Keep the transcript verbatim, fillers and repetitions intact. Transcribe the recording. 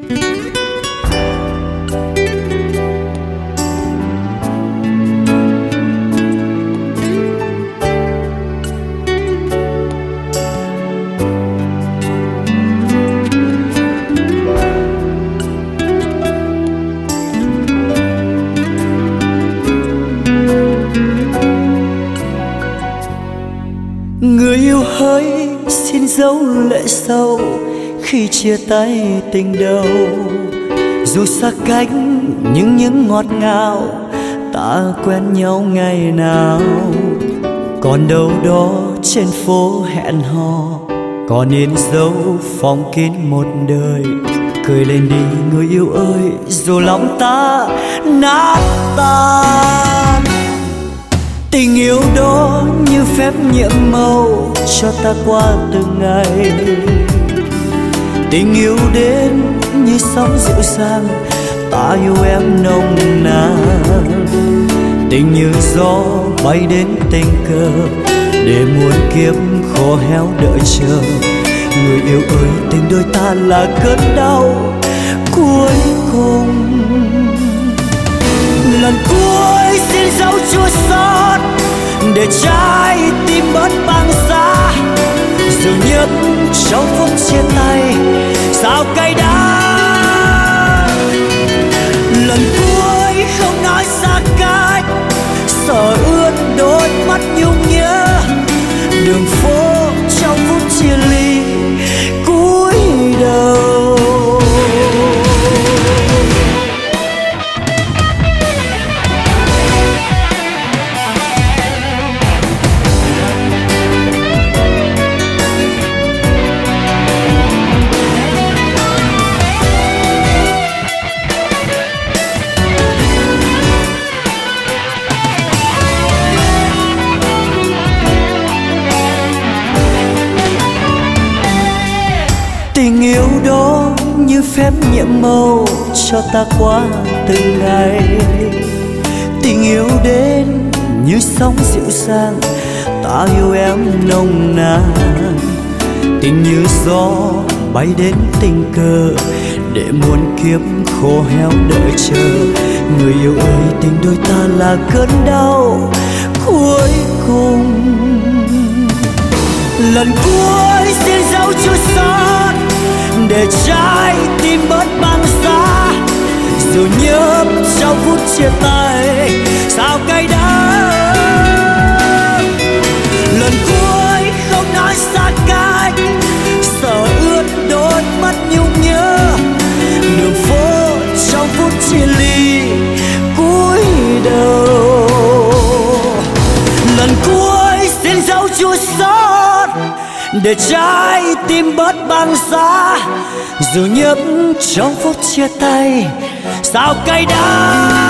Người yêu hỡi xin giấu lệ sâu khi chia tay tình đầu. Dù xa cách nhưng những ngọt ngào ta quen nhau ngày nào. Còn đâu đó trên phố hẹn hò, còn in dấu phong kín một đời. Cười lên đi người yêu ơi, dù lòng ta nát tan. Tình yêu đó như phép nhiệm màu cho ta qua từng ngày. Tình yêu đến như sóng dịu dàng, ta yêu em nồng nàn. Tình như gió bay đến tình cờ, để muôn kiếp khô héo đợi chờ. Người yêu ơi, tình đôi ta là cơn đau cuối cùng. Lần cuối xin dấu chua xót để trái tim bớt băng giá. Dù nhất trong phút chia tay sao cay đắng. Lần cuối không nói xa cách, sợ ướt đôi mắt nhung nhớ. Đường phố trong phút chia ly cúi đầu. Tình yêu đó như phép nhiệm màu cho ta qua từng ngày. Tình yêu đến như sóng dịu dàng, ta yêu em nồng nàn. Tình như gió bay đến tình cờ, để muôn kiếp khô héo đợi chờ. Người yêu ơi, tình đôi ta là cơn đau cuối cùng. Lần cuối xin dấu chua xót để trái tim bớt băng giá. Dù nhớ trong phút chia tay sao cay đắng. Lần cuối không nói xa cách, sợ ướt đôi mắt nhung nhớ. Đường phố trong phút chia ly cúi đầu. Lần cuối xin dấu chua xót để trái tim bớt băng giá. Dù nhấp trong phút chia tay sao cay đắng.